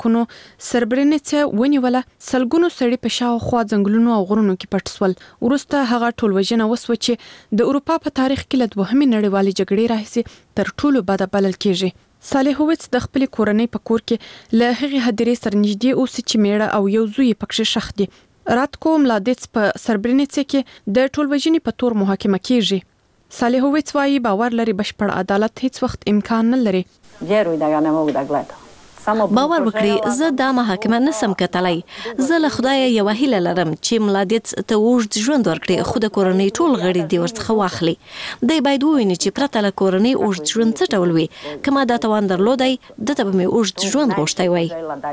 ځواکونو سربرینیڅه ونیوله. سلګونو سړي په شاوخوا ځنګلونو او غرونو کې پټ سول. وروسته هغه ټولوژنه وسوه چې د اروپا په تاریخ کې له دوهمې نړیوالې جګړې راهیسې تر ټولو بده بلل کېږي. صالحویتس د خپل کورنۍ په کور کې له هغې هدیرې سره نږدې اوس چې میړه او یو زوی پکې شخ دي. راتکو ملادیتس په سربرینیڅه کې د ټولوژنې په تور محاکمه کیږي. صالحویتس وايي باور لري بشپړ عدالت هیڅ وخت امکان نه لري. باور وکړئ زه دا محاکمه نسم کتلای. زه له خدای یو هیله لرم چې ملادیتس ته اوږد ژوند ورکړي خو د کورنۍ ټول غړي دې ورڅخه واخلي. دی باید وویني چې پرته له کورنۍ اوږد ژوند څه ډول وي. که ما دا توان درلودی دته به مې اوږد ژوند غوښتی وای.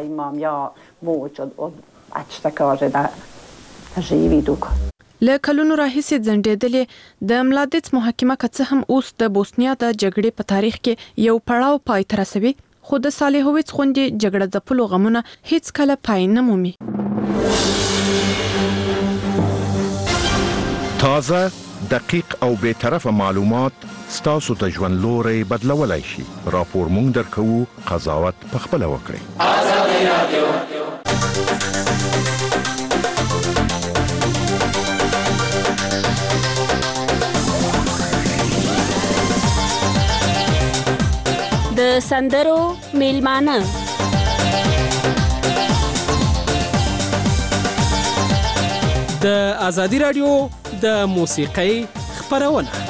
له کلونو راهیسې ځنډېدلې د ملادیتس محاکمه که څه هم اوس د بوسنیا د جګړې په تاریخ کې یو پړاو پای ته رسوي، خو د صالحویتس غوندې جګړه ځپلو غمونه هیڅ کله پای نه مومي. تازه، دقیق او بې طرفه معلومات ستاسو د ژوند لوری بدلولی شي. راپور مونږ درکوو، قضاوت پخپله وکړئ. ازادي رادیو. د سندرو میلمانه د ازادي رادیو د موسیقۍ خپرونه.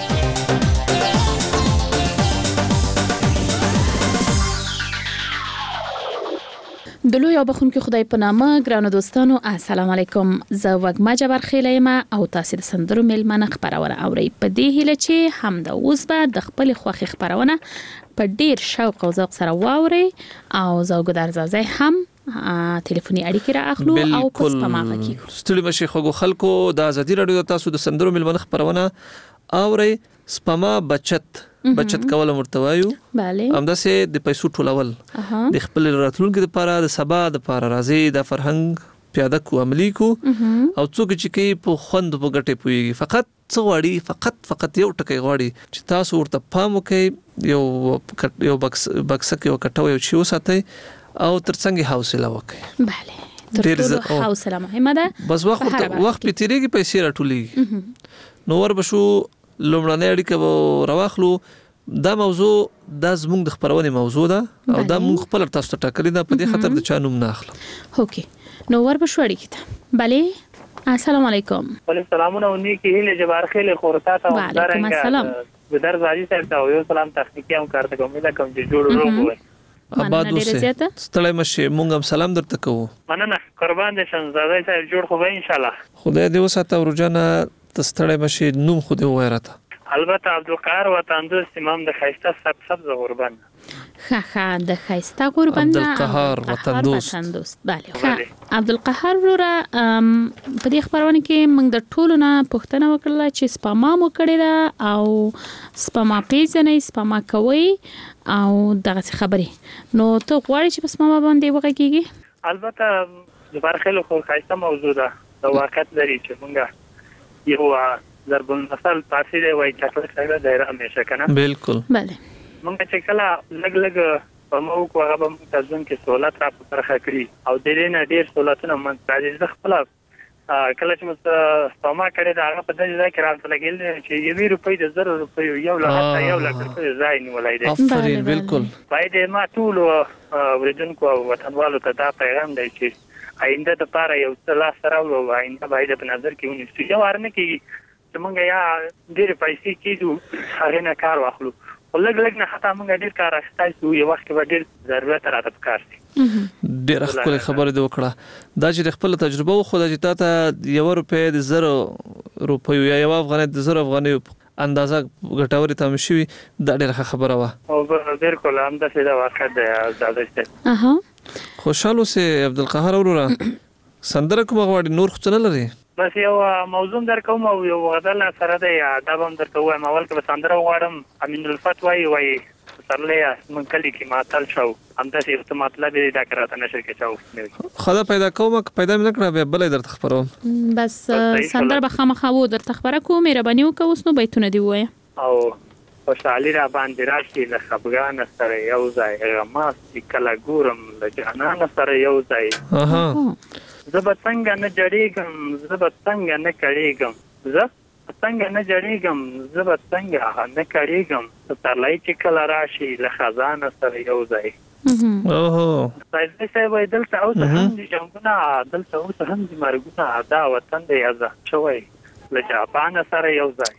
د لوی او بخونکي خدای په نامه ګرانو دوستانو السلام علیکم. زه وګما جبر خیلیم او تاسو د سندرو میلمانه خبرونه اورئ. په دې هیله چې هم د اوس به د خپل خوخي خبرونه په ډیر شوق او ذوق سره واوري او زوګ درځي هم ټلیفوني اړیکې را اخلو او پس پماغه کیږو. ستړي مشي خو خلکو د ازادي رادیو تاسو د سندرو میلمانه خبرونه اورئ. سپما بچت کول مرتوایو. bale همداسې د پیسو ټولول د خپل راتلونکو لپاره د سبا د لپاره راځي د فرهنګ پیاده کو عملی کو او څوک چې کوي په خوند په ګټه پوي. فقط څو غواړي فقط یو ټکی غواړي چې تاسو ورته پام وکړئ. یو بکس کې وکټو یو شی وساتئ او ترڅنګ حوصله وکړئ. bale تر حوصله مهمه ده. بس وخت په تیریږي پیسې راټولېږي. نو ور بشو لومړنۍ اړیکه راواخلو. دا موضوع د زموږ د خبرونې موضوع ده او دا موږ خپل تاسو ته ټاکلې ده. په دې خاطر د چا نوم نه اخلم. اوکې نو ور بشو اړیکه ته. bale السلام علیکم. وعلیکم السلام او نیکی هیله جبار خیل خورتا ته وعلیکم السلام. بدر زاجی صاحب ته یو سلام تخنیکی هم کارته کوم دا کوم چې جوړ وروغو آباد اوسه. ستړی مشه مونږ هم سلام درته کوو. مننه قربان دې شنزاده صاحب جوړ خو به ان شاء الله. خدای دې وساته ورجانه تستړی مشه نوم خو دې وایراته. البته عبدالقهار وطن دوست امام د خیسته سبز غربان. خا د خیسته غربان عبدالقهار وطن دوست. bale عبدالقهار ورا په دې خبرونه کې موږ د ټولو نه پوښتنه وکړه چې سپما مو کړی دا او سپما پیژنې سپما کوي او دغه خبرې نو ته غواړې چې په سپما باندې وغږیږي. البته د برخلو خو خیسته موضوع ده. د واقعیت لري چې موږ یو ضرب المثل پاسې دی وای چې څنګه دایره همیشه کنه. بالکل. bale موږ چې کله لګ په مو کو هغه موږ تاسو کې سہولت را پرخه کړی او د دې نه ډیر سہولتونه موږ راځي. خپل کله چې موږ سپما کړی دا هغه په دې ځای کې راځل کېل چې 1 روپۍ د 0 روپۍ یو لک روپۍ ځای نیولای دی. افرین بالکل. باید ما ټول ورجنکو وطنوالو ته دا پیغام دی چې آینده د پاره یو څه سره او آینده باید په نظر کې ونیسو. یو ارنه کې چې موږ یا ډېر پیسې کېدو هغه نه کار واخلو. لګ نه حتی موږ ډېر کار اخستای شو. یو وخت به ډېر ضرورت راته پکار شي. ډېر خپل خبره دی وکړه. دا چې خپل تجربه خو د جتا ته 1 روپۍ د 0 روپۍ یا 1 افغانۍ د 0 افغانۍ اندازه ګټوري تم شي. دا ډېر خبره وا. او بالکل هم د څه دا واقع ده. خوشاله سه عبدالقهار وروره سندره کوم غواړي نور خو نه لري. بس یو موضوع درکوم او یو غدل سره دی دا هم درکوم. اول کې سندره غواړم. امین الفتوی وای سرلې من کلی کې ماتل شو هم د څه مطلب دی دا کراته نشي کېچاو. خدا پیدا کوم پیدا مې نکړه به بلې درته خبروم. بس سندره به خامخا و درته خبره کوم. مهرباني وکړه اوس نو بیتونه دی وای. او خوشحالي را باندې راشي له خفګان سره یو ځای غماس چې کله ګورم له جانان سره یو ځای زه به څنګه نه جړېږم زه به څنګه نه کړېږم زه څنګه نه جړېږم زه به څنګه نه کړېږم پسرلی چې کله راشي له خزانه سره یو ځای صاحب دلته اوس هم دي جنګونه دلته اوس هم دي مرګونه دا وطن دی آزاد شوی له جاپان سره یو ځای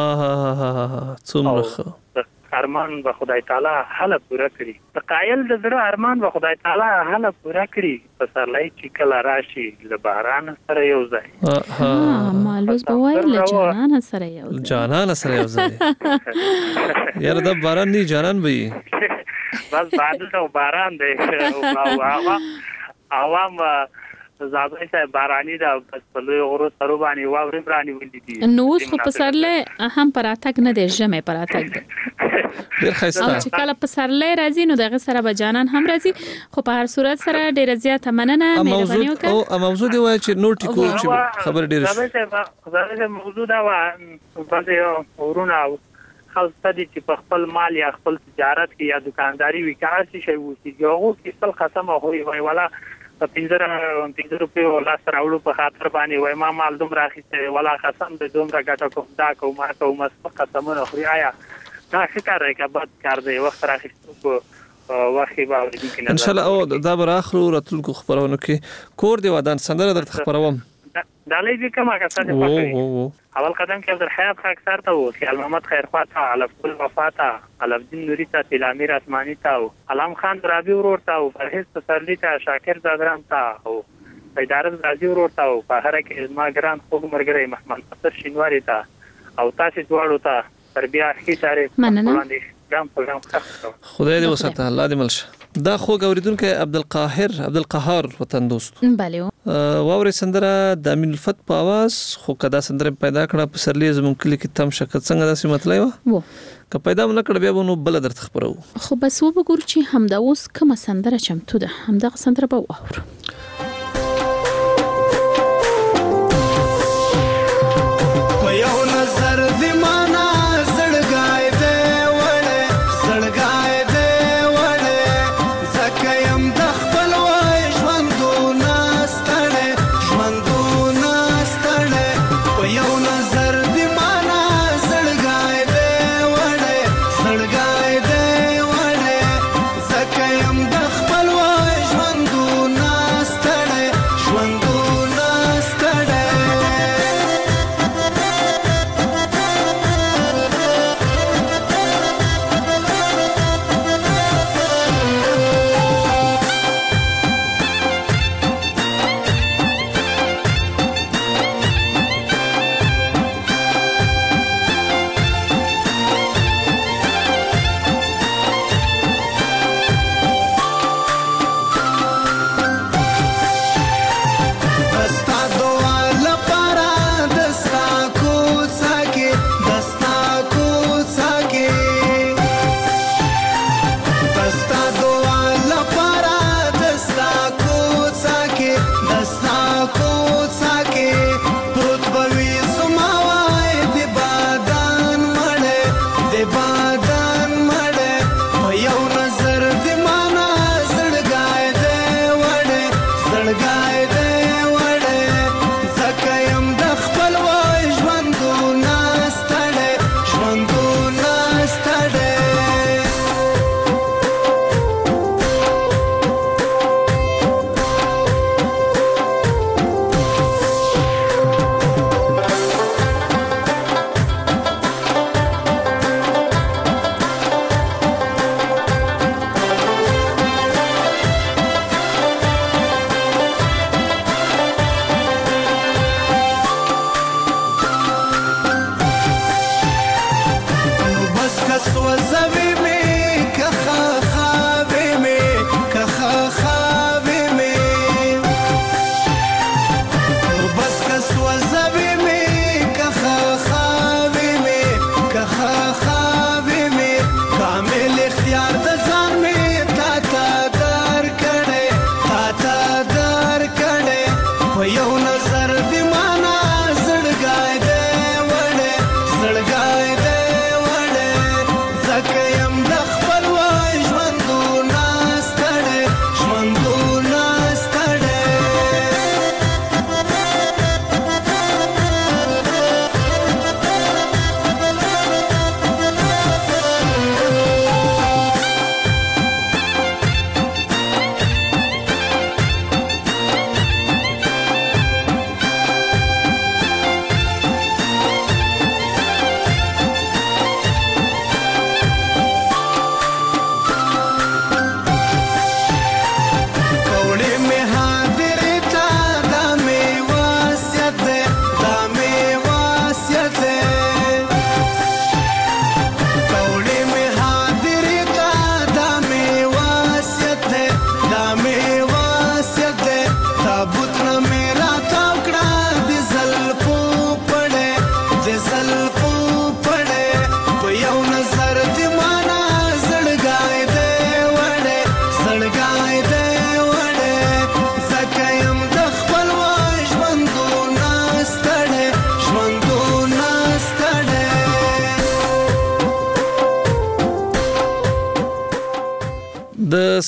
څومره ارمان به خدای تعالی حل پوره کړي د قایل د زړه ارمان به خدای تعالی حل پوره کړي پسرلی چې کله راشي له باران سره یو ځای مالوز به وایي له جانان سره یو ځای جانان سره یو ځای یاره دا باران نه جانان به بس بادل او باران دی او عوام زابای صاحب بارانی دا بس په لوی غرو سره باندې واوري برانی ولې دي نو اوس خو پسرله هم پراتک نه دی جمع پراتک دی ډیر خسته چې کله پسرله راځي نو دغه سره به جانان هم راځي خو په هر صورت سره ډیر زیاته مننه مهرباني وکړه او موضوع دی وای چې نوټ کو چې خبر ډیر زابای موضوع دا و باندې ورونه خلک دي چې په خپل مال یا خپل تجارت کې یا دکانداری وکړي شي وو چې یو کې خپل قسمه وي ولا په 15 روپیو لاس راوړو په خاطر باندې وای ما مال دوم راخسته ولا قسم به دوم راګټه کوم دا کوم ما کوم قسمونه خوري آیا دا څه کار راکا بد کار دی وخت راخستو په واخی باندې ان شاء الله او دا بر اخر راتلکو خبرونه کې کور دی ودان سندره درته خبروم دا لې کومه کسه پکې اول قدم کې عبد الحیات خاک سر ته و خیال محمد خیرخوا ته علف ګل وفا ته علف دین نوری ته تلامیر اسماني ته علام خان رابی ورور ته فرهز تسلی ته شاکر زادران ته او پیدارز راځي ورور ته په هر کې ازما ګران خوګ مرګري محمد افسر شینواری ته او تاسو دواړو ته تربیه کی سره مننه خدای دې وساته الله دې ملشه دا خو غوریدونکو عبدالقهار وطن دوست بله واوري سندره د امین الفت په आवाज خو کدا سندره پیدا کړه په سرلی زمون کلی کې تم شکل څنګه داسې مطلب و که پیدا نه کړ بیا نو بل درته خبرو خو بس وګور چې همدا اوس کوم سندره چمتو ده همدا سندره به واورو په یو نظر دی معنا زړګای دی وړه زړګای دی وړه زکه يم د خپل وای ژوندونه ستړې په یو نظر دی معنا زړګای دی وړه زړګای دی وړه زکه يم د خپل وای ژوندونه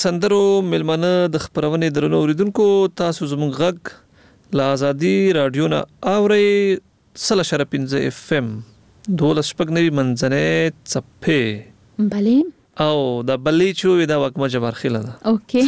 سندرو ملمنه د خبرونه درنو اوریدونکو تاسو زموږ غږ لا ازادي رادیو نه اوري 100.5 FM 12 منځنه چپه بله او دا بلی چوي دا وکمه جبر خیله ده اوکې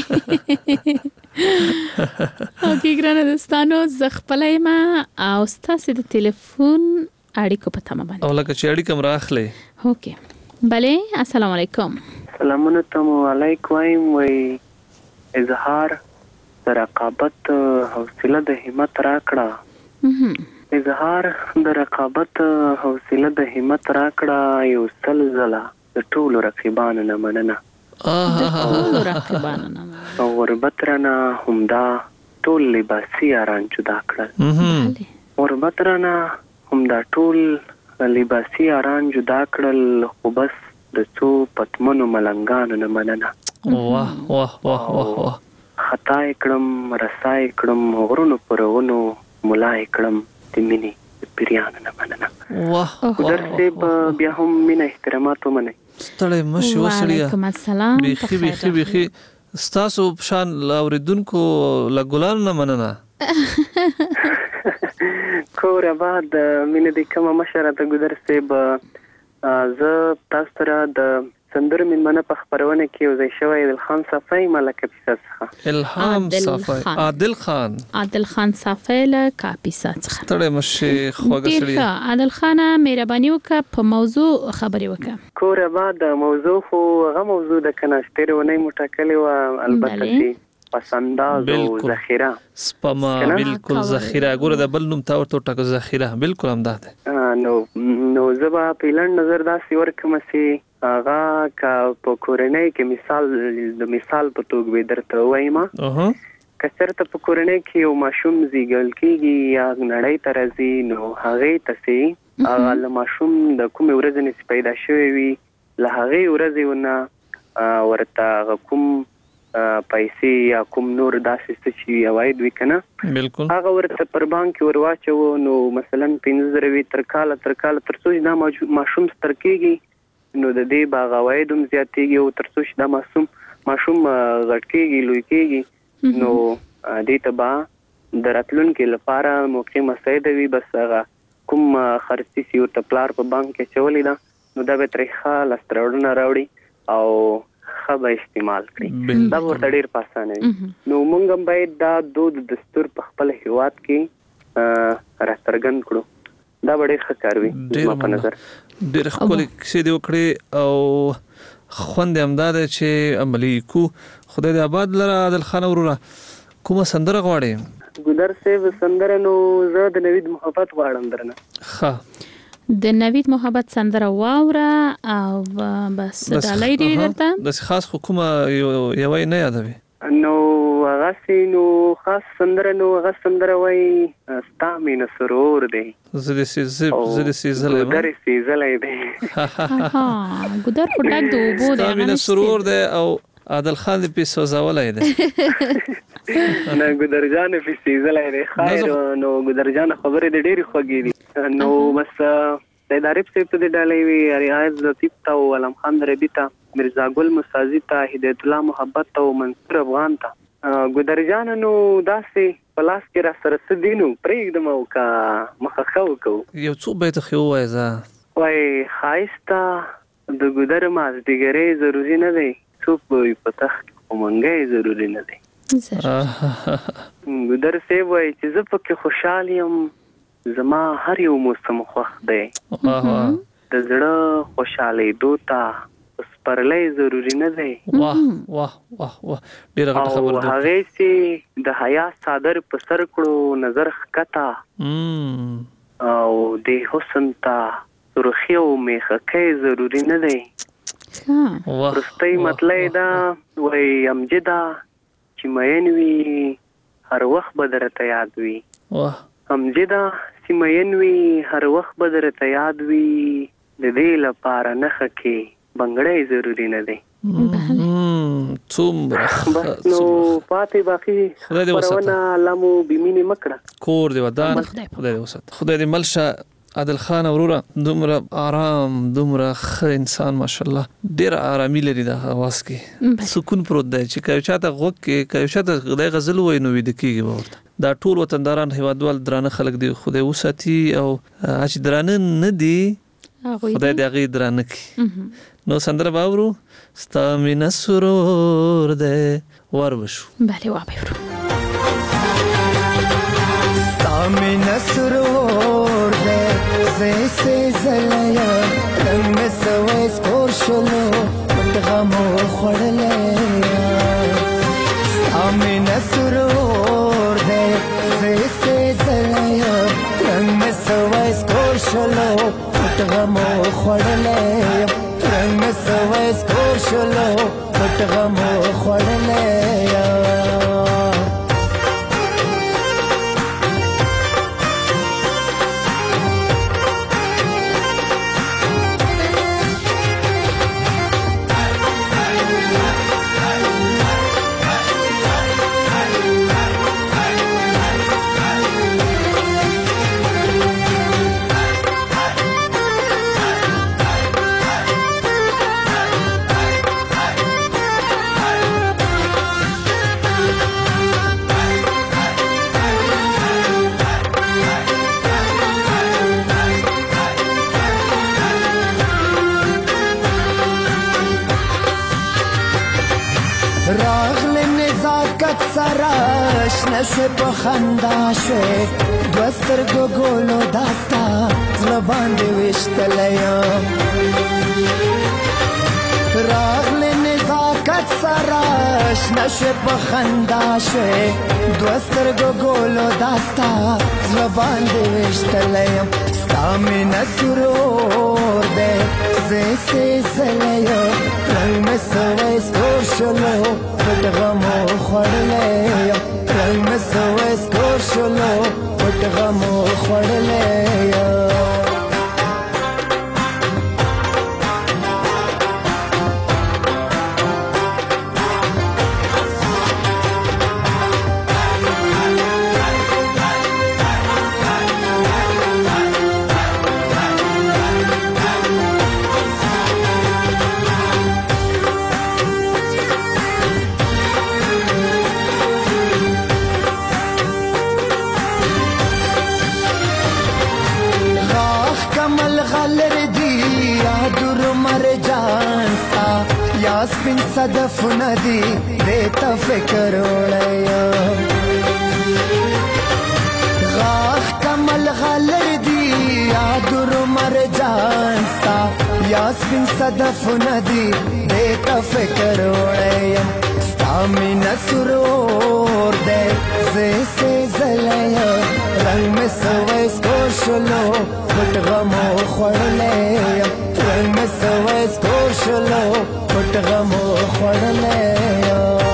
اوکې ګرانه دوستانو زه خپله یم او ستاسو د ټلیفون اړیکو په تمه باندې او لکه چې اړیکه راخلې اوکې بله السلام علیکم سلامونه تاسو علیکم وای اظهار رقابت حوصله د همت راکړه اظهار د رقابت حوصله د همت راکړه یو سلزله د ټولو رقیبانو نه مننه ټولو رقیبانو نه او غربت رانه همدا ټول لباسي اران جدا کړل غربت رانه همدا ټول لباسي اران جدا کړل خو بس د څو پتمنو ملنګانو نه مننه واه واه واه واه خطا کړم رسای کړم غرونو پرونو ملای کړم د مینې پیریانو نه مننه واه درسه بیا هم مینه احترامات ومنه ستړی مشي وسړیا وعلیکم السلام بخي ستاسو شان لاوریدونکو لګولان نه مننه کور بعد مینه د کومه مشره د ګذر سیب ز تاسو سره د سندر من منه په خبرونه کې یو ځای شوی عادل خان صافی ملک کاپیسا الهام صافی عادل خان صافی له کاپیسا څخه تړې مشه خوګه سړی عادل خان مهرباني وکړه په موضوع خبري وکړه کور بعد موضوع خو هغه موضوع د کناشتره ونی مټکلې و البته چې پسنداز او ذخیره سپما بالکل ذخیره ګوره د بل نوم تا ورته ټکو ذخیره بالکل هم ده نو زبا پیلن نظر داسې ورکم سي هغه کا په کورنۍ کې مثال په توګه به درته وایم کثرت په کورنۍ کې یو ماشوم زیګل کېږي یا نړۍ ته راځي نو هغه تسي هغه ماشوم د کوم ورځې نه پیدا شوی وي له هغه ورځې ونه ورته کوم پیسې یا کوم نور داسې څه چې عواید وکنه بالکل هغه ورته پر بانک ورواچو نو مثلا 15 تر کال تر څو دا ماشوم سترکېږي نو د دې باغ عواید هم زیاتېږي او تر څو دا ماشوم غټ کېږي لوی کېږي نو دې تبا دراتلونکو لپاره موقع مساعد وي بس هغه کوم خرڅي سی او تپلار په بانک کې چولې دا نو دا به ترخه لاستراوډنه راوړي او خبر استعمال کړي دا ورته ډیر پاسانه نو موږ هم باید دا دود دستور په خپل هیواد کې راسترګن کړو دا ډېر ښه کار وي په نظر ډېر خپل کیسې دی وکړي او خوند امداد چې عملی کو خدای دې آباد لره عادل خان وروره کومه سندره غواړي ګودر سیب سندره نو زه د نوید محبت غواړم درنه ښه د نوید محبت سندره واوره او بس ډالۍ دی درته د خاص حکومت یو نه یادوي نو هغه خاص سندره وای ستامین سرور دی زړه سیزلې دی ګودر پټک د وبو دی ستامین سرور دی او عادل خان دې په سوزولای دی نه ګودر جان په سیزلې دی خیر نو ګودر جان خبره دې ډېری خوږې دي نو بس د ادارې په څیر د ډالۍ وی ریاض لطیف تا او علم خان ربیتا مرزا ګل مستازی تا هدایت الله محبت او منصور افغان تا ګودر جان نو داسې پلاس کې را سره سدینو پرېږدم او کا مخخو کو یو څو بیت خو وایزا وای خایستا د ګودر ماز دیګری ضروری نه دی څوک وي پتہ ومنګي ضروری نه دی ګودر سی وای چې زه پکې خوشاله یم زما هر یو موسم خوښ دی د زړه خوشاله دوتا پرلای ضروری نه دی واه واه واه واه ډیره غټه خبره ده هغه سي د حیا صادر په سر کړو نظر خکتا او د حسن تا سرخیو میخکې ضروری نه دی ورستۍ مطلب دا وای امجدا چې مېن وی هر وخت بدرته یاد وی واه امجدا چې مېن وی هر وخت بدرته یاد وی د دې لپاره نخ کې بنگړې ضروری نه دی څومره نو پاتې باقي پرونه لمو بمینه مکړه کور دی ودان خدای دې وسات خدای دې ملشه عادل خان وروره دومره آرام دومره ښه انسان ماشاءالله ډیر آرامي لري د اواز کې سکون پروت دی چې کله چاته غوږ کې کله چاته د غزل وای نو وید کېږي ورته دا ټول وطنداران هیوادوال درانه خلک دی خدای وساتي او چې درانه نه دی خدای دې هغه درانه کړي نو سندره باورو ستا مینه سرور دی وربشو بله وابورو مینه سرور ده زیسه زلیا رنگ میں سویس کور شلو پت غمو خوڑلیا مینه سرور ده زیسه زلیا رنگ میں سویس کور شلو پت غمو خوڑلیا رنگ میں سویس کور شلو پت غمو خوڑلیا نشه په خندا شوي دوستر ګولو داستا زړه باندې وشتلیا راغله نزاکت سره نشه په خندا شوي دوستر ګولو داستا زړه باندې وشتلیا ستامه سرور ده زیسه زلیا رنگ میں سویس کور شلو پت غمو خوڑلیا رنگ میں سویس کور شلو پت غمو خوڑلیا سپین صدفونه دي دیتا فکر وړیا غاخ کمل غلر دي یادر مرجان ستا یا سپین صدفونه دي دیتا فکر وړیا ستا مینه سرور دی زیسه زلیا رنگ میں سویس کور شلو پت غمو خوړلیا رنگ میں سویس کور شلو پت غمو خوڑلیا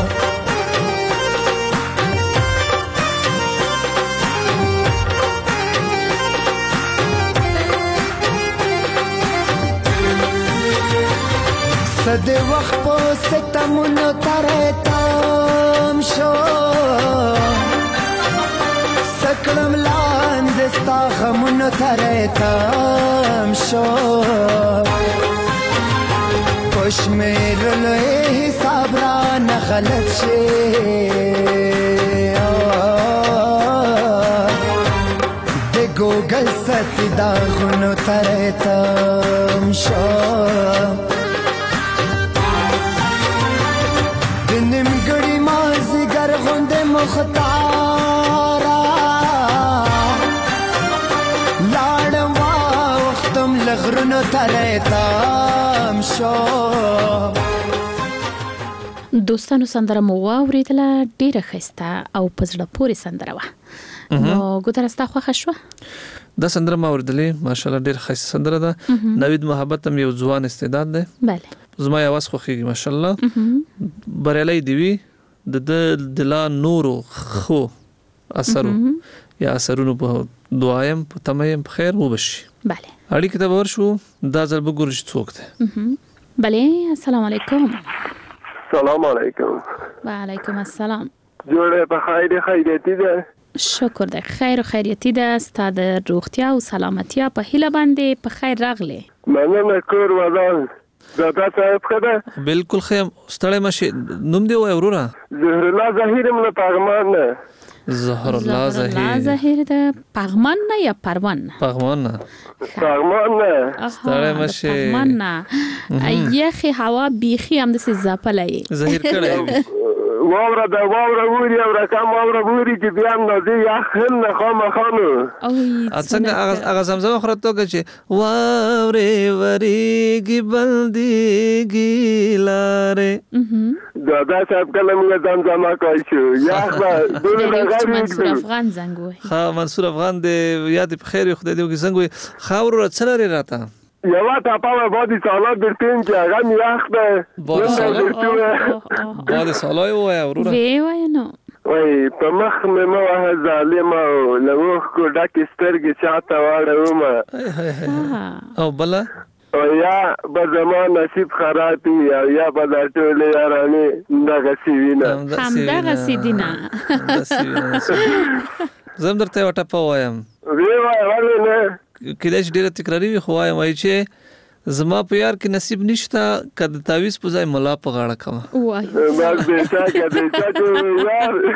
صد وقت پو ستمونو ترتم شو سکڑم لاندستا غمونو ترتم شو کشمیر لوی حساب را نغلط شی د گوگل ستی دا غنو ترتم شو د نیمګړي مازیګر غوندې مختارا لاړم واوختم لغرونو ترتم شو دوستانو سندره مو واوریدله ډیره ښایسته او په زړه پورې سندره وه نو ګوتره ستا خوښه شوه دا سندره ما اوریدلې ماشاءالله ډیره ښایسته سندره ده نوید محبت هم یو ځوان استعداد دی بله زما یې اواز خوښیږي ماشاءالله بریالی دی وي د لا نورو خو اثرو یا اثرونو په دعایم په تمایم په خیر وبشي بله اړیکې ته ورشو دا ځل به ګورو چې څوک دی بله السلام علیکم سلام علیکم و علیکم السلام جوړه په خیر خیریتی ده شکر دی خیر او خیریتی ده ستاسو د روغتیا او سلامتیا په هیله باندې په خیر راغلی مننه کور ودان دا تاسو ښه ده بالکل خیم ستړی مشه نوم دی وای وروره زهر الله ظهیر من پغمان نه زهر الله ظهیر ده پغمان نه یا پروان نه پغمان نه ستړی مشه پغمان نه یخي هوا بیخي هم د زاپلای ظهیر کړه واوره ووري او رقم واوره ووري چې بیا نو یا خل نه خامخانو څنګه هغه زمزمه خره توګه چې واوره وریږي بلدیږي لارې دا صاحب کله موږ زمزمه کوي شو یا د منصور افغان زنګ وای ها منصور افغان دې یاد په خیر خدای دې زنګ وای خاور څلری راته یوا تا پاوه بادی سالات درتیم که اگه میخ ده بادی سالای وای ورورا وی وای نو وای په مخ مې مو ظالم او لوخ کو ډک سترګې چاته واړو او بلا او یا به زمان نصیب خراب یا به د ټولې یارانې دغه سیوینه همدغه سیدینه زم درته وټه پوایم وی وای ولې نه کله چې ډیره تکراری وي خو وایم چې زما په یار کې نصیب نشته کله تعویز په ځای ملا په غاړه کوم وای بس دې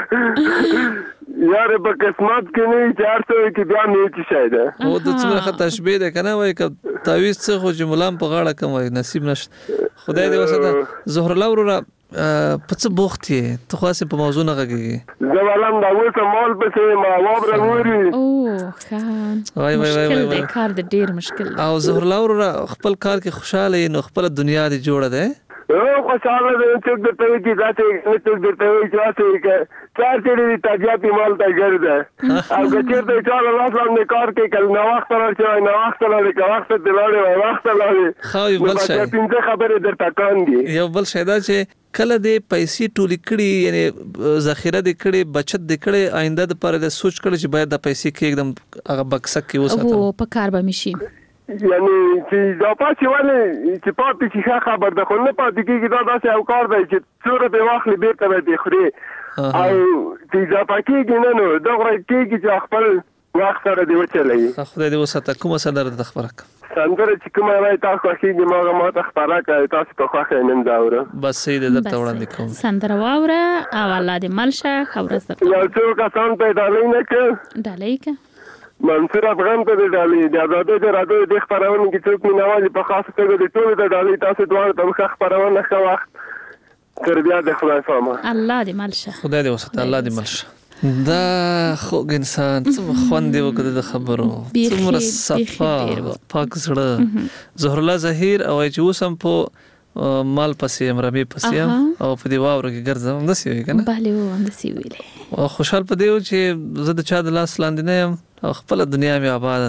یار په قسمت کې نه 400 کې بیا نه چي شاید او د څومره خطا تشبيه ده کنه وای ک تعویز څه خو چې ملا په غاړه کوم نصیب نشته خدای دې وساته زهر الله ورور پڅ بوختي ته خاصه په موضوع نه غږیږي زه ولم دا وسه مال په ما وابره ووري او خان وای مشکل دی کار د ډیر مشکل او زهر الله ورور خپل کار کې خوشاله نو خپل دنیا دی جوړه ده او خوشاله ده چې د ته کې ذاته چې د ته چې واسه چار چړې تاجاتي مال ته ګرځه او چې ته چاله لاس باندې کار کې کله نو وخت راځي نو وخت لري که وخت دلاړي وخت لري خو یو بل شي پنځه خبره درته کاندي یو بل شي دا چې کله دې پیسې ټولې کړي یعنی ذخیره دې کړي بچت دې کړي آینده د پاره د سوچ کړي چې باید د پیسې کې एकदम هغه بکسه کې وساتم او په کار به مشي یعنی چې دا پاتې ولې چې پاتې چې خبر ده خو نه پاتې کېږي دا داسې او کار دی چې څوره به واخلي بیرته به دې خوري او چې دا پاتېږي نه نو دا غوړې کېږي چې خپل وخت سره دې وچلوي خدای دې وساته کومه سندره د خبره سندره چې کومه راي تاسو خوښيږي ما ته خبره کوي تاسو په خوښه نن دا وره بس سید درته وړاندې کوم سندره واوره او الله دې ملشه خبره ستاسو یو څو کسان پیدا لینه کې ډالۍ کې منصور افغان ته د ډالۍ د آزادۍ د راډیو د خبرونه کې څوک مینوالي په خاصه توګه د ټولو د ډالۍ تاسو دوه ته مخ خبرونه ښه وخت تر بیا د خدای فامه الله دې ملشه خدای دې وساته الله دې ملشه دا خو انسان څومره خوند دی وکړه د خبرو څومره صفا پاک زړه زهر الله ظهیر او چې وسم په مال پسې امرمي پسې او په دی واور کې ګرځم د سی وی کنه bale و د سی ویلې او خوشحال پدې و چې زه د چا د لاس لاندې نه يم او خپل دنیا مې آباد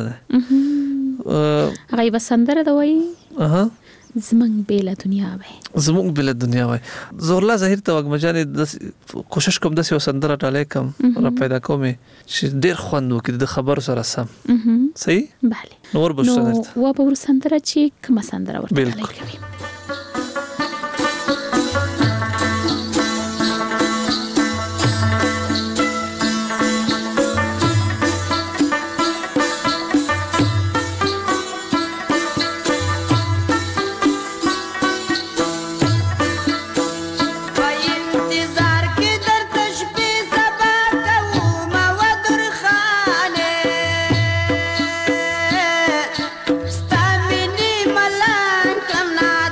ده هغه بسندره دا وای زمنګ بیل دنیا وای زمنګ بیل دنیا وای زهر الله ظهیر ته وګمجانې کوشش کوم د سیو سندره ټاله کم را پیدا کوم چې ډیر خوند وکړي د خبر سره سم صحیح bale نور بشته و به ور سندره چې کوم سندره ورته کوي Sta mini malan kam na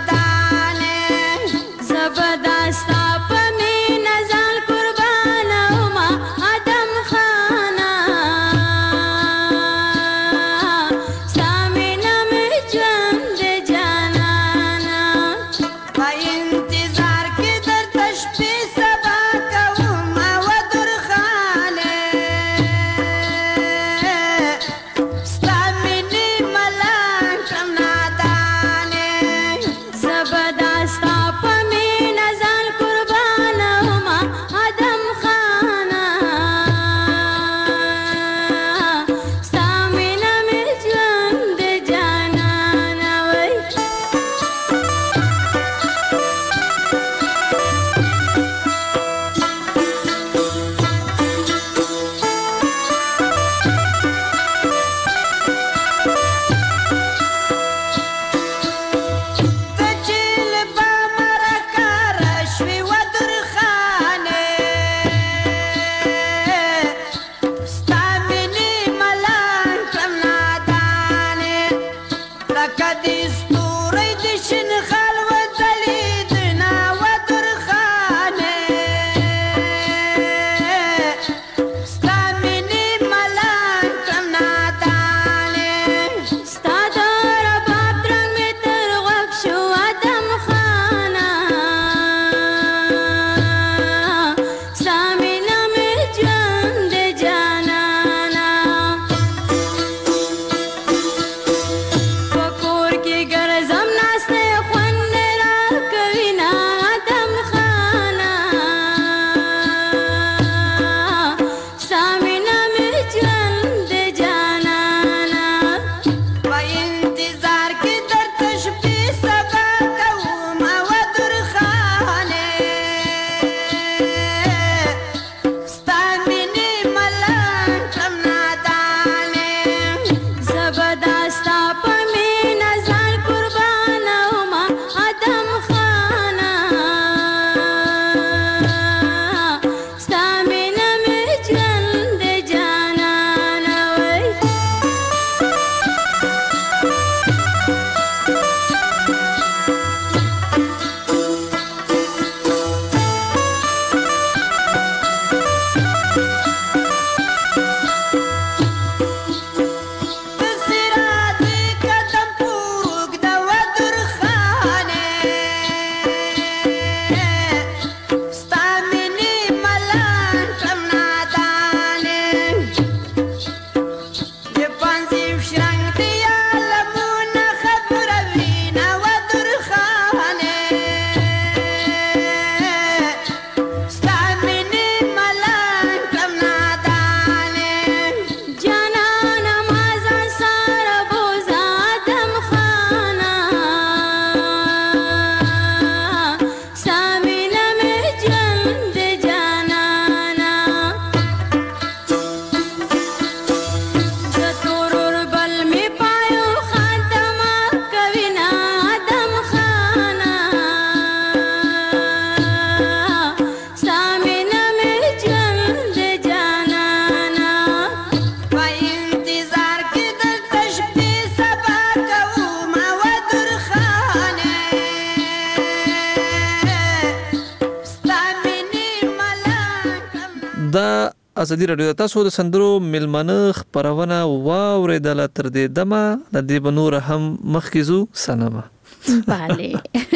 ازادي رادیو تاسو د سندرو ملمنه خبرونه واوریدله تر دې دمه د دې بنور هم مخکزو سنمه bale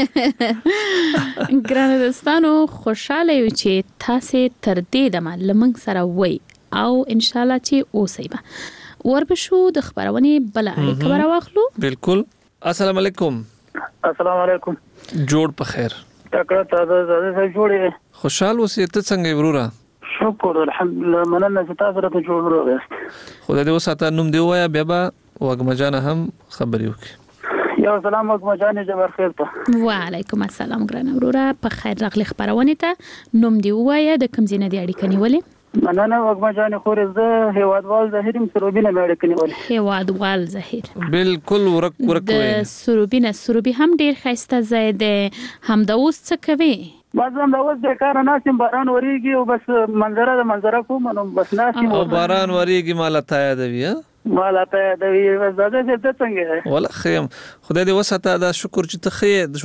ګرانه دوستانو خوشاله یو چې تاسو تر دې دمه لمنګ سره وای او ان شاء الله چې اوسئ به وربشو د خبرونه بل اړیکه راوخلو بالکل السلام علیکم السلام علیکم جوړ په خیر تکړه تازه جوړې خوشحال اوسې ته څنګه ورورا شکر الحمدلله مننه چې تاسو راته جوړ وروغاست خدای دې وساته نوم دی وایا بیا به وګمجان هم خبرې وکړي یا سلام وګمجان جبر خیر ته وعلیکم السلام ګرانه ورورا په خیر راغلی خبرونه ته نوم دی وایا د کوم ځای نه دی اړیکه نیولې مننه وګمجان خورې زه هیوادوال ظاهریم سروبینه مې اړیکه نیولې هیوادوال ظاهر بالکل ورک د سروبي هم ډیر خسته ځای دی هم د اوس څه کوي بازم دا اوس د کار ناسم باران وریږي او بس منظره کوم نو بس ناسم او باران وریږي مالا تایا دی مالا ته د وی زده څه څنګه ولا خیم خدای دې وساته دا شکر چې ته خې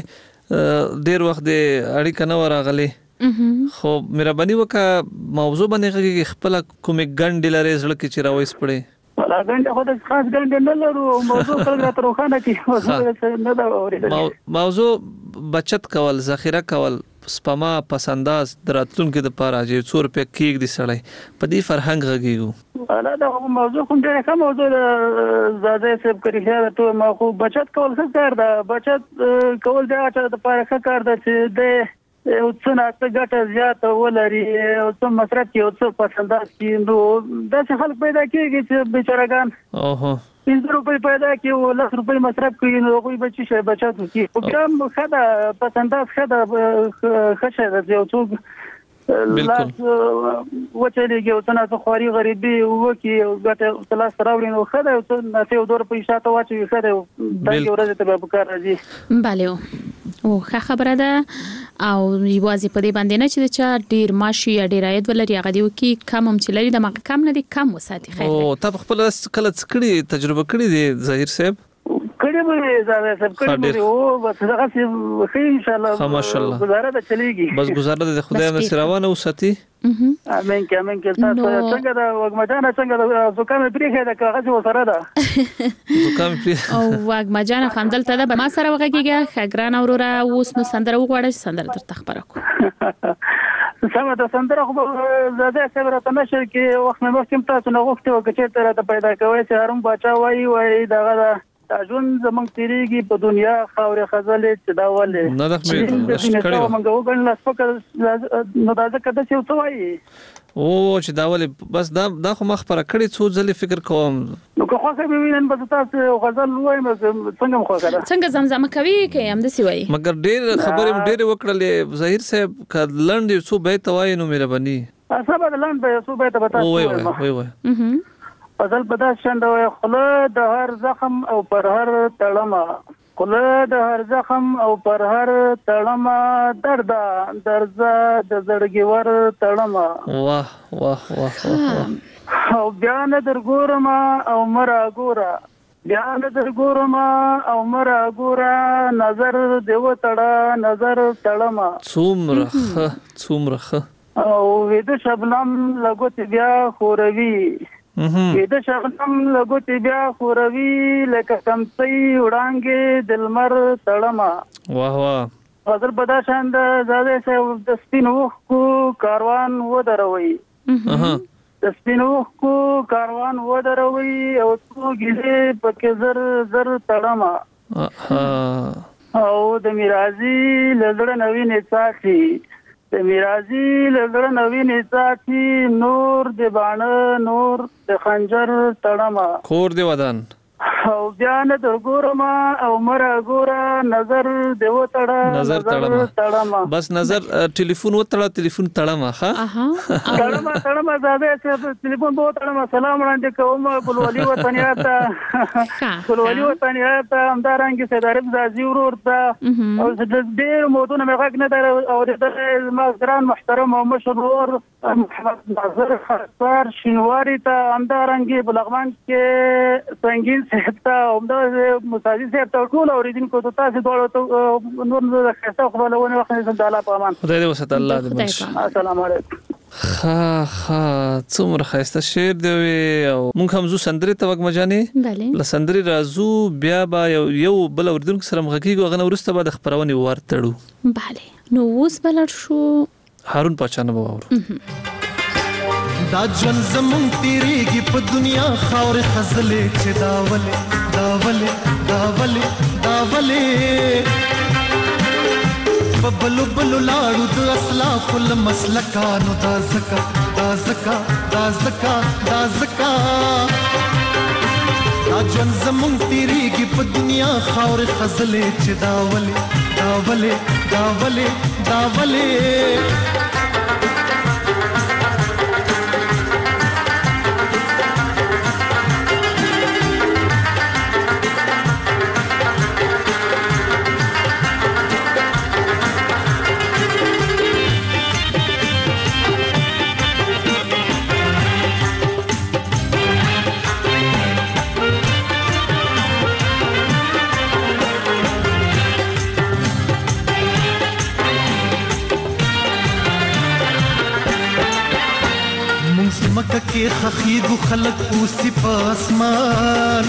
ژوندې ډیر وخت دې اړیکه نه ورغلې خو مهرباني وکړه موضوع باندې غږی خپل کومې ګڼ لري زړه کې چې راوېس پړې ولا ګڼ خو د خاص ګڼ نه لرو موضوع کله تر خوانه کې نه دا اورېدل موضوع بچت کول ذخیره کول سپما پسنداز دراتونکو د پاره چې 100 روپیا کېګ دي سړی په دې فرهنګ غږیږو انا دا موضوع کوم ډېر کوم موضوع زاده سب کړی ته ما خو بچت کول څه کار دا بچت کول دا چې د پاره څه کار دا چې د او څنګه ته ګټه زیاته ولري او څه مصرف کې او څه پسنداز کې نو دا څه خلک پیدا کېږي چې بیچارهګان اوه 50 روپۍ پیدا کې او 100 روپۍ مصرف کوي نو هغه بچی شي بچت کوي او کوم خدا پسنداز خدا خشه د یو څوک لاس وچلېږي او څنګه خوري غریبي وکي او ګټه تلاش راوړي نو خدا او څه یو دور پیسې ته واچي خدا دا یو ورځ ته به کار راځي bale او خبره ده او یوازې په دې باندې نه چې د چا ډیر ماشي یا ډیر عاید ولري هغه دی کی کم هم چې لري د مګ کم نه دي کم وساتي خیر او تاسو خپل کله څکړي تجربه کړی دی ظاهر صاحب کړي به زاده صاحب کړي به او بس هغه څه خیر ان شاء الله ماشاءالله گزاره به چلیږي بس گزاره د خدای مې سروانه وساتي امين کې تاسو څنګه دا وګمجان څنګه دا زکام پرې ده کاغذ وسره ده زکام پرې او وګمجان خندل ته به ما سره وګیږي خګران اورورا اوس نو سندره وغوړل سندره تر تخبره کو سمه ده سندره خو زاده صبر ته نشر کې وخت مې مخکې تاسو نه غوښتي او چې تر ته پیدا کوي چې هرم بچا وای دغه ژوند زمونږ تیریږي په دنیا خاورې خزلې چې دا ولې نه د کړي موږ وګڼل سپک نو دا ځکه د څه وایي او چې دا ولې بس دا خو مخبره کړي څو ځلې فکر کوم نو که خو به وینن بس تاسو غزل وایم څنګه مخ کړه څنګه زمزمه کوي کې هم د سی وایي مګر ډېر خبرې ډېر وکړلې ظاهر صاحب کله لند څو به توای نو مهرباني اسبه د لند به څو به ته بتاسو وای فضل بدا شندوي خله د هر زخم او پر هر تړما خله د هر زخم او پر هر تړما درد د زړګي ور تړما واه واه واه او بیان در ګورما او مرا ګورا بیان در ګورما او مرا ګورا نظر دیو تړه نظر تړما څومره او د شبنم لګوت بیا خوروي د شغنم لګوت بیا خوروي لکه کمسي وړانګې دلمر تړما واه واه غزل بدا شاند زاده سه د سپینو کو کاروان و دروي د سپینو کو کاروان و دروي او تو ګلې پکې زر تړما او د میرازي لزړه نوې نه ساتي د میرازي لګړ نوې نساتی نور د باڼه نور د خنجر تړما کور دی ودان او بیان در ګورما او مرا ګورا نظر دیو تړه نظر تړما بس نظر ټلیفون وتړه ټلیفون تړما ها تړما زاده چې ټلیفون بو تړما سلام وړاندې کوم بلولي وطنیاته بلولي وطنیاته همدارنګ سیدارب زازي ورورته او د دې موضوع نه غږ نه در او د مازران محترم او مشهور محمد ناظر خرسار شینواری ته همدارنګ بلغمان کې سنگین سهتا عمده مساجد سهتا ټول اوریدونکو ته تاسو ډول نور د خسته خپلونه وخت نه زنده الله په امان خدای دې وسات الله دې السلام علیکم څومره ښایسته شعر دی او موږ هم زو سندرې ته وګ مجانې بله لسندرې رازو بیا به یو بل اوریدونکو سره مغږیږو هغه نه وروسته به د خپرونې وار تړو. بله نو اوس بلر شو هارون پاچا نه به واورو. دا ژوند زمون تیریږي په دنیا خاورې خزلې چې داولې په بلو بلو لاړو د اسلافو له مسلکانو دا زکا دا ژوند زمون تیریږي په دنیا خاورې خزلې چې داولې مکه کې خخیدو خلق اوسی په اسمان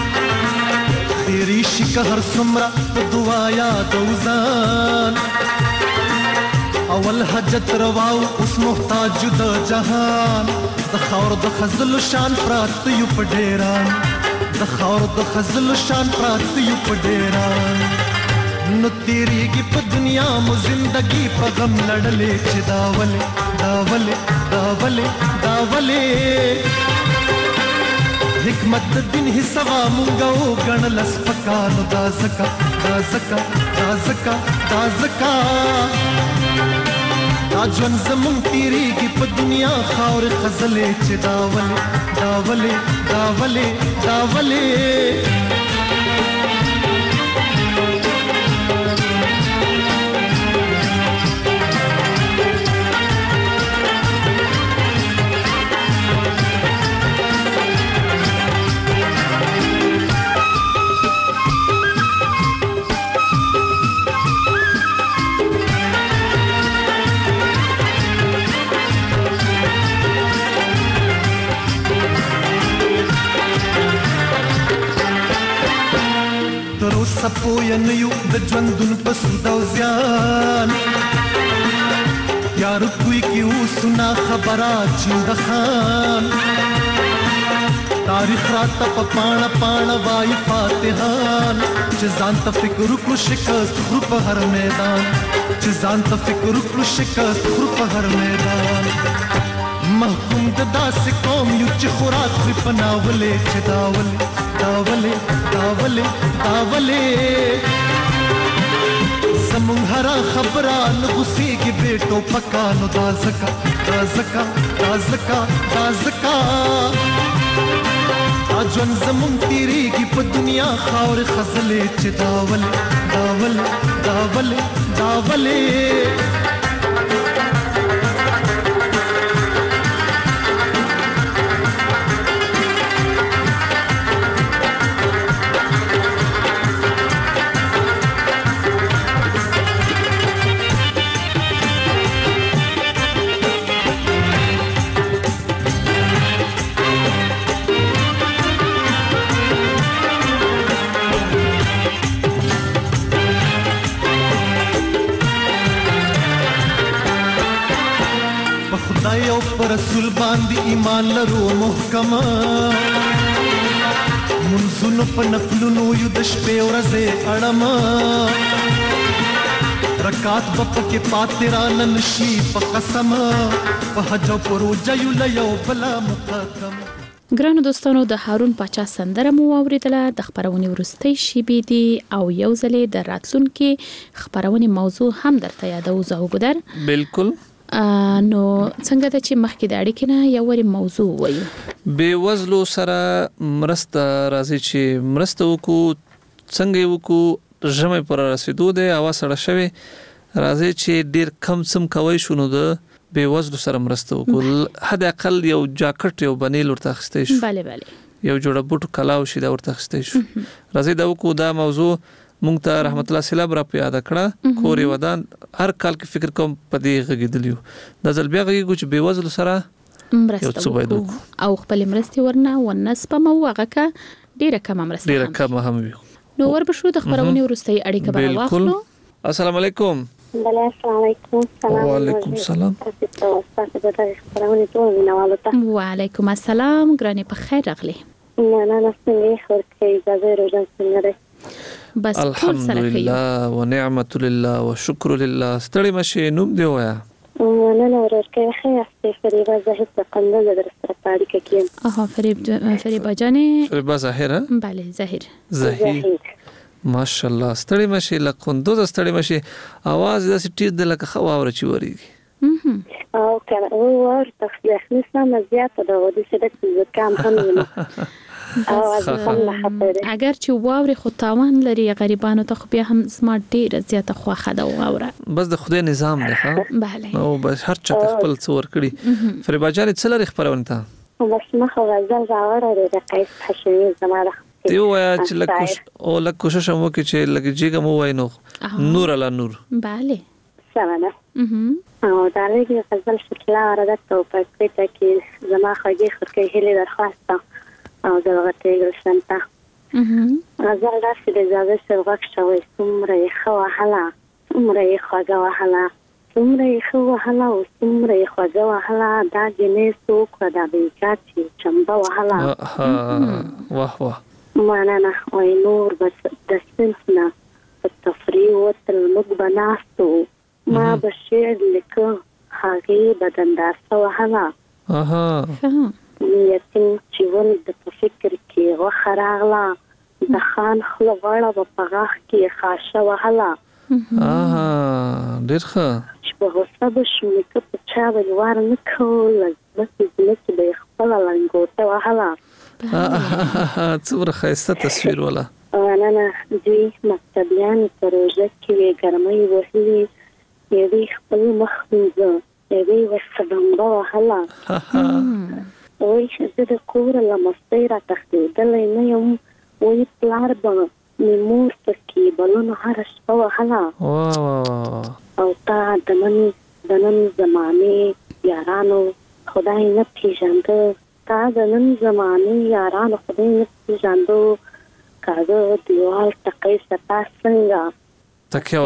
تیری شي که هر څومره په دعا یادو ځان اول حاجت رواو اوس محتاج د جهان د خاور د خزل شان پراته یو په ډیران نو تیریږي په دنیا مو زندگی په غم لړلې چې داولې حکمت دین حسابا مونږه وګڼل سپکانو دا زکا دا ژوند زمون تیریږي په دنیا خاورې خزلې چې داولې سپویا نیو د ژوندون په سود او زیان یار کوئی کی اوسنا خبره چنګ خان تاریخ رات په پاڼه وای فاتحان چې ځان ته فکر کو شکست خو په هر میدان محکوم د داسې قوم یو چې خوراک خوري په ناولې چې داولې زمونږ هره خبره نه غوسېږي بیټو پکانو دا زکا دا ژوند زمونږ تیریږي په دنیا خاورې خزلې چې داولې او پر رسول باندې ایمان لرو محکمه منځونو په نفلونو یو د شپې ورځې اړمه رکات په کې پاتې را نشي په قسم په حج او پروژه یو لیو بلا مقدم. ګرانو دوستانو د هارون پاچا سندره مو اوریدله د خبرونې ورستۍ شیبې دي او یو ځلې د راتلونکي خبرونې موضوع هم درته یادو زوګدر. بالکل. نو څنګه د چې مخکې د اړیکې نه یو وری موضوع وایو بے وزلو سره مرسته راځي چې مرسته وکړو څنګه وکړو ژمه پر رسیدو ده اوا سره شوی راځي چې ډیر کم سم کوي شونو د بے وزلو سره مرسته وکړو حد اقل یو جاکټ یو بنیل ورته خستې شو bale یو جوړه بوټ کلاو شي دا ورته خستې شو راځي دا وکړو دا موضوع مونږ ته رحمت الله سیلاب را په یاد کړه کورې ودان هر کال کې فکر کوم پدې غږیدلیو د ځل بیا غږی چې بے وزلو سره مرسته او خپل مرستې ورنه ونسپم او هغه کا ډیره کم مرسته ډیره کم هم وي نو وربشو د خبرونې ورستۍ اړیکه به واخلو. السلام علیکم. السلام علیکم. وعلیکم السلام. وعلیکم السلام. ګرانه په خیر راغلی. نه څنګه خورکې اجازه روزان څنګه بس الحمدلله ونعمت لله وشکر لله. ستړي مشه نوم دی وایا. نه ورکه خیر فریبا زاهد قندل درسته پاړی کې. فریبا جانې. فریبا زاهر. بله زاهر. زاهد. ماشاءالله ستړي مشه لکوندو ستړي مشه आवाज د سټیر د لکه خواوره چی وریږي. او کله ور تخلیه نسمه زیاته د ودی سره کم هم اگر چې واوري خو تاوان لري غریبانو ته خو بیا هم سمارټ ډیره زیاته خوخه ده واوره. بس د خدای نظام ده ها. بله. او بس هر چا خپل څور کړی. فریبا جان څه لري خبرونه ته؟ بس مخه غزل راوړل د قیس حشمی زماره. دیو یا چې لکه کوشش مو کې چې لکه جګه مو وای نو نور علی نور. بله. سمانه. او دا لري غزل شکل راځي او په دې کې زما خوږی خورکې هلي درخواسته او دغه ګلشن ته غزل داسې د اجازه سره وخت شوی څومره یې ښه وهله څومره یې خوږه وهله څومره یې ښه وهله او څومره یې خوږه وهله دا جنې څوک وه دا بېچا چې چمبه وهله. واه واه. مننه وایي نور به د صنف نه په تفریح وتل موږ به ناست وو ما به شعر لیکه هغې به دنداسه وهله یتیم چې ول د فکر کې غوښه راغله د خان خوله غاړه به په غاښ کې خاشه وهله. ډېر ښه. چې په غوسه به شو نیکه په چا به یې وار نه کول ځمکې ځمکې به یې خپله لنګوټه وهله. څومره ښایسته تصویر ولا. نه دوی مکتبیانې په روژه کې وې ګرمۍ وهلې یوې خپل مخ وینځه یوې ورته بمبه وهله. وای زه د کوره له مستۍ را تښتېدلی نه یم وایي پلار به مې مور پکې بلونه هره شپه وهله. او تا د نن زمانې یارانو خدای نه پېژانده تا د نن زمانې یارانو خدای نه پېژانده کاږه دیوال ټقۍ ستا څنګه تکیه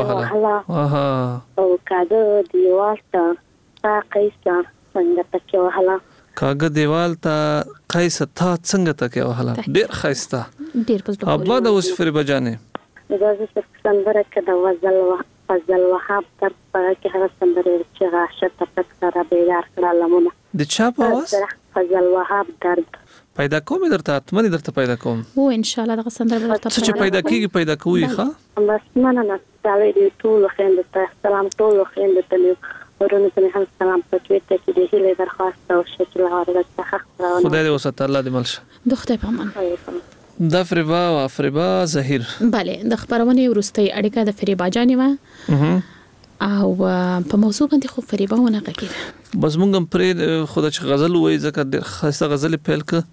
وهله او کاږه دیوال ته تا قیسه څنګه تکیه وهله. کاغه دیوال ته قیس تا څنګه تکه وهله. ډیر خایسته. ډیر پس ابا د اوس فریبا جانې دا چې څنګه کده فضل وهاب تر په کې هغه څنګه چې راشه تک سره بیدار کړه لمونه د چا په واس فضل وهاب درد پیدا کوم درته اتمنې درته پیدا کوم او ان شاء الله دغه څنګه درته چې پیدا کیږي پیدا کوي ښه بس نه تعالی دې ټول خويند ته سلام ټول خويند ته ورونه ته هم سلام پکې ته چې دې هله درخواست او شکل هغه څخه خدای دې وسات الله دې ملشه د خدای په امان. دا فریبا زهیر بله د خبرونه ورستي اړیکه د فریبا جانې و او په موضوع باندې خو فریبا ونه غږیده بس مونږ پرې خدای چې غزل وای ځکه د خاصه غزل پیل ک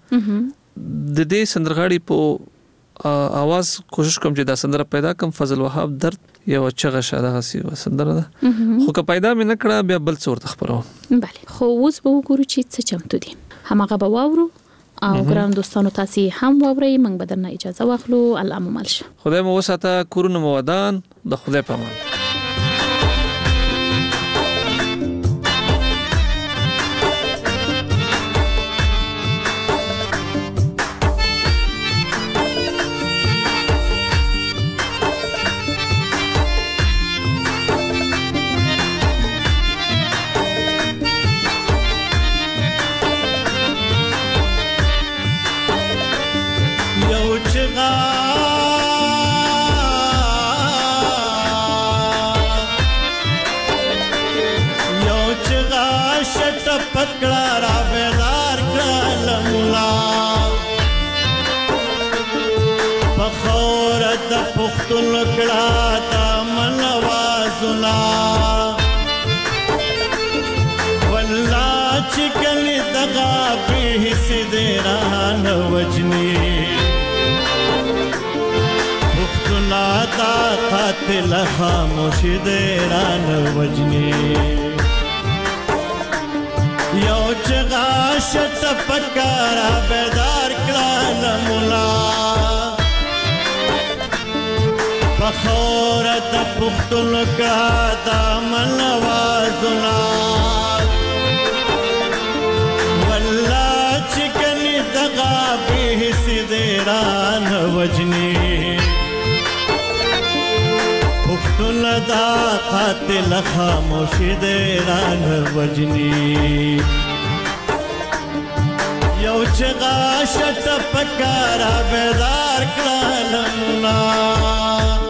د دې سندرغاړي په आवाज کوشش کوم چې دا سندره پیدا کوم فضل وهاب درد یو چغه شاده غسی سندره ده خو که پیدا مې نه کړه بیا بل څور تخبرو. بله خو اوس به وګورو چې څه چمتو دي همغه به واورو او ګران دوستانو تاسو هم واورئ موږ به درنه اجازه واخلو. الله مو مل شه. خدای مو وساته کورونه مو ودان د خدای په امان. تا قاتل خاموشي دې رانه وجني یو چغا شت پکارا بیدار کړه مولا بخور د پختون کا دامن وازنا والله چکنی دغا به سیدران وجنی پختون دا قاتل خاموشی دیران وجنی یو چغا شت پکارا بیدار کړه